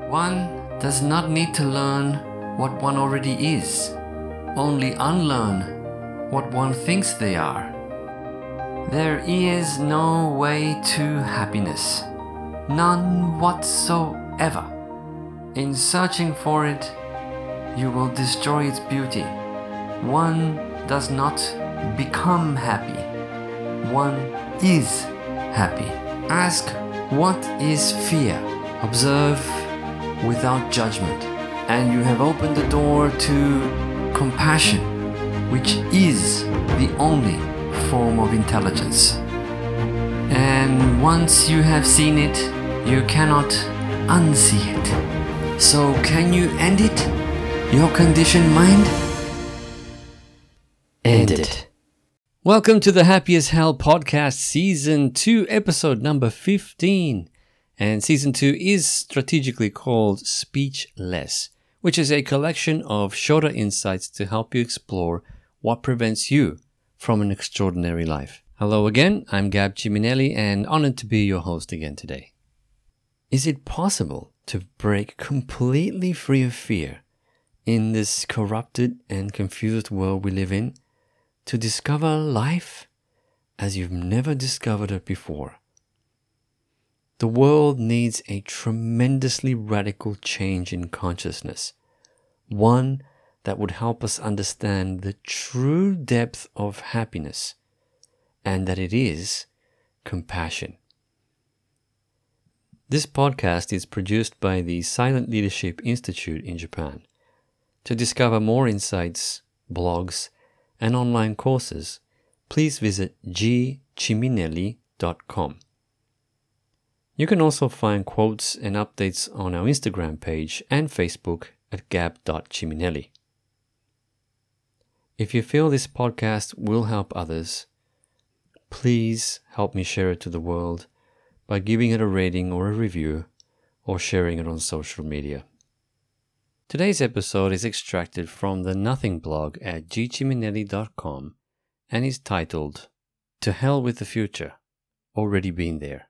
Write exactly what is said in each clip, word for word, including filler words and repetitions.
One does not need to learn what one already is, only unlearn what one thinks they are. There is no way to happiness, none whatsoever. In searching for it, you will destroy its beauty. One does not become happy, one is happy. Ask, what is fear? Observe without judgment, and you have opened the door to compassion, which is the only form of intelligence. And once you have seen it, you cannot unsee it. So can you end it, your conditioned mind? End it. Welcome to the Happy as Hell podcast, season two, episode number fifteen. And season two is strategically called Speechless, which is a collection of shorter insights to help you explore what prevents you from an extraordinary life. Hello again, I'm Gab Ciminelli and honored to be your host again today. Is it possible to break completely free of fear in this corrupted and confused world we live in, to discover life as you've never discovered it before? The world needs a tremendously radical change in consciousness, one that would help us understand the true depth of happiness, and that it is compassion. This podcast is produced by the Silent Leadership Institute in Japan. To discover more insights, blogs, and online courses, please visit g ciminelli dot com. You can also find quotes and updates on our Instagram page and Facebook at gab dot ciminelli. If you feel this podcast will help others, please help me share it to the world by giving it a rating or a review or sharing it on social media. Today's episode is extracted from the Nothing blog at g ciminelli dot com and is titled, To Hell with the Future, Already Been There.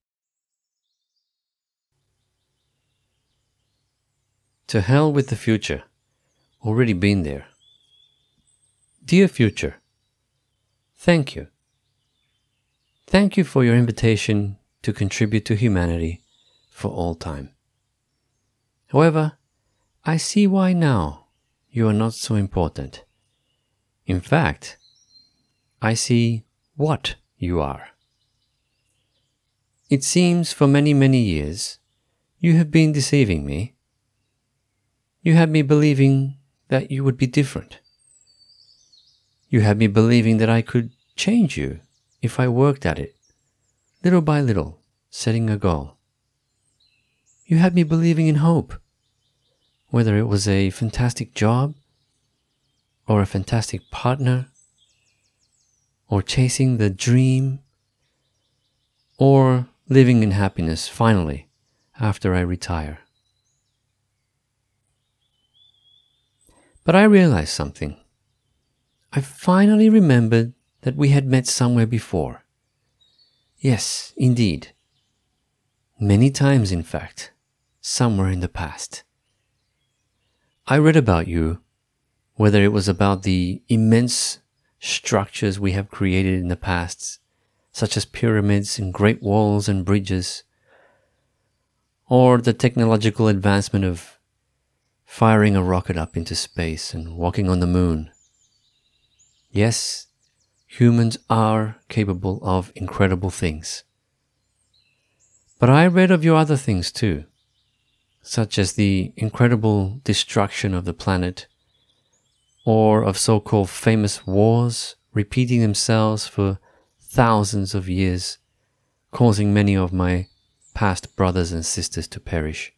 To hell with the future, already been there. Dear future, thank you. Thank you for your invitation to contribute to humanity for all time. However, I see why now you are not so important. In fact, I see what you are. It seems for many, many years you have been deceiving me. You had me believing that you would be different. You had me believing that I could change you if I worked at it, little by little, setting a goal. You had me believing in hope, whether it was a fantastic job, or a fantastic partner, or chasing the dream, or living in happiness finally after I retire. But I realized something. I finally remembered that we had met somewhere before. Yes, indeed. Many times, in fact, somewhere in the past. I read about you, whether it was about the immense structures we have created in the past, such as pyramids and great walls and bridges, or the technological advancement of firing a rocket up into space and walking on the moon. Yes, humans are capable of incredible things. But I read of your other things too, such as the incredible destruction of the planet, or of so-called famous wars repeating themselves for thousands of years, causing many of my past brothers and sisters to perish.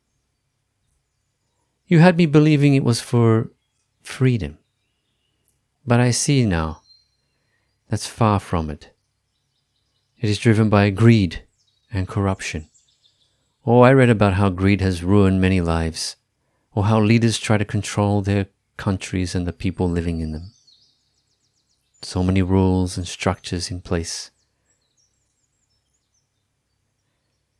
You had me believing it was for freedom. But I see now that's far from it. It is driven by greed and corruption. Oh, I read about how greed has ruined many lives, or how leaders try to control their countries and the people living in them. So many rules and structures in place.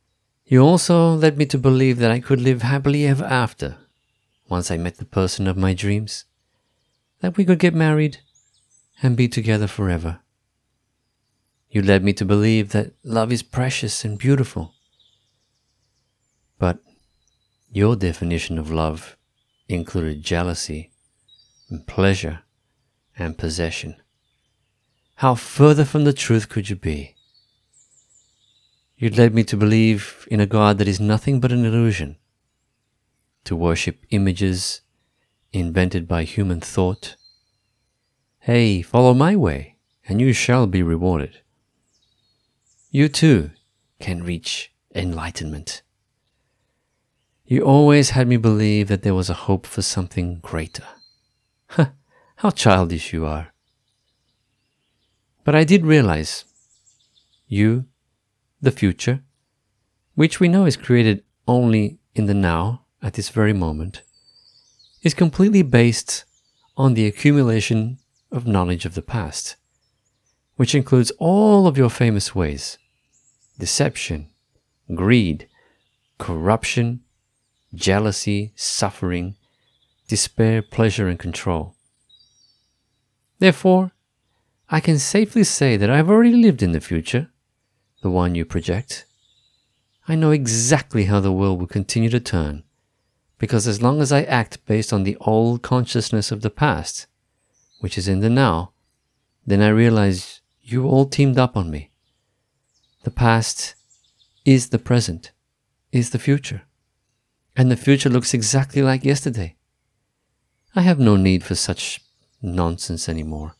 You also led me to believe that I could live happily ever after once I met the person of my dreams, that we could get married and be together forever. You led me to believe that love is precious and beautiful. But your definition of love included jealousy and pleasure and possession. How further from the truth could you be? You led me to believe in a God that is nothing but an illusion, to worship images invented by human thought. Hey, follow my way, and you shall be rewarded. You too can reach enlightenment. You always had me believe that there was a hope for something greater. Huh, how childish you are. But I did realize you, the future, which we know is created only in the now, at this very moment, is completely based on the accumulation of knowledge of the past, which includes all of your famous ways: deception, greed, corruption, jealousy, suffering, despair, pleasure, and control. Therefore, I can safely say that I've already lived in the future, the one you project. I know exactly how the world will continue to turn, because as long as I act based on the old consciousness of the past, which is in the now, then I realize you all teamed up on me. The past is the present, is the future, and the future looks exactly like yesterday. I have no need for such nonsense anymore.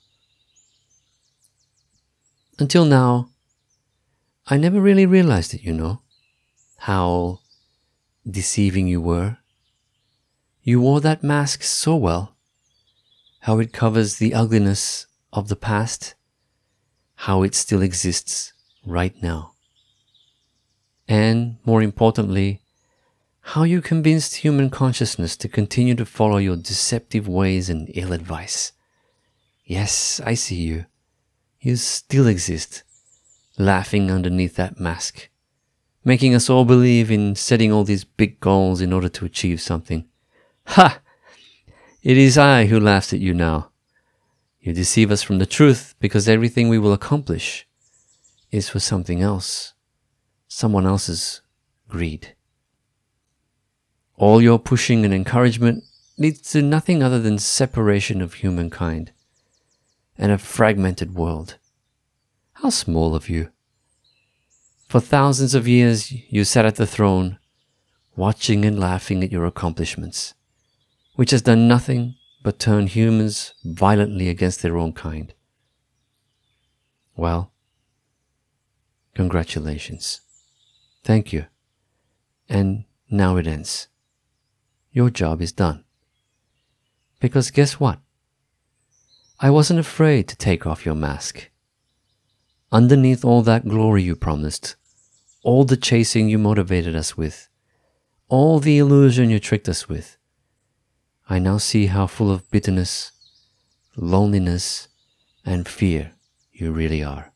Until now, I never really realized it, you know, how deceiving you were. You wore that mask so well, how it covers the ugliness of the past, how it still exists right now. And, more importantly, how you convinced human consciousness to continue to follow your deceptive ways and ill advice. Yes, I see you. You still exist, laughing underneath that mask, making us all believe in setting all these big goals in order to achieve something. Ha! It is I who laughs at you now. You deceive us from the truth because everything we will accomplish is for something else, someone else's greed. All your pushing and encouragement leads to nothing other than separation of humankind and a fragmented world. How small of you. For thousands of years you sat at the throne, watching and laughing at your accomplishments, which has done nothing but turn humans violently against their own kind. Well, congratulations. Thank you. And now it ends. Your job is done. Because guess what? I wasn't afraid to take off your mask. Underneath all that glory you promised, all the chasing you motivated us with, all the illusion you tricked us with, I now see how full of bitterness, loneliness, and fear you really are.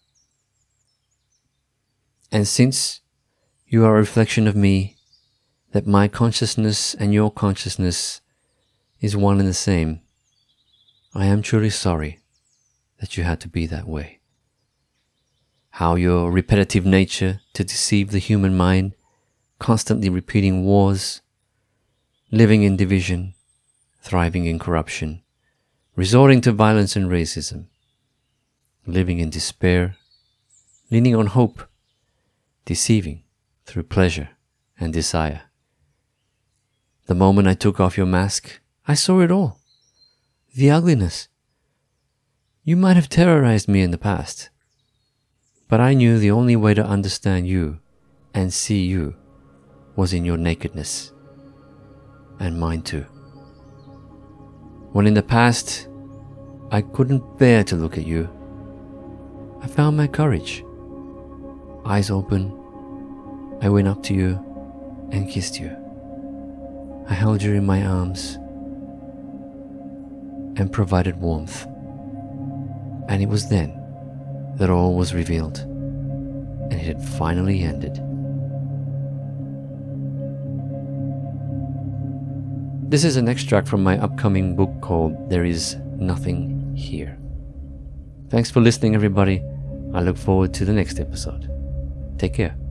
And since you are a reflection of me, that my consciousness and your consciousness is one and the same, I am truly sorry that you had to be that way. How your repetitive nature to deceive the human mind, constantly repeating wars, living in division, thriving in corruption, resorting to violence and racism, living in despair, leaning on hope, deceiving through pleasure and desire. The moment I took off your mask, I saw it all. The ugliness. You might have terrorized me in the past, but I knew the only way to understand you and see you was in your nakedness, and mine too. When in the past I couldn't bear to look at you, I found my courage. Eyes open, I went up to you and kissed you. I held you in my arms and provided warmth. And it was then that all was revealed, and it had finally ended. This is an extract from my upcoming book called There Is Nothing Here. Thanks for listening, everybody. I look forward to the next episode. Take care.